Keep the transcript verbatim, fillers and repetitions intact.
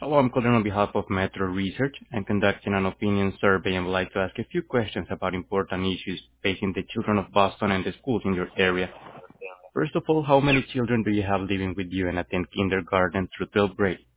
Hello, I'm calling on behalf of Metro Research. I'm conducting an opinion survey and would like to ask a few questions about important issues facing the children of Boston and the schools in your area. First of all, how many children do you have living with you and attend kindergarten through twelfth grade?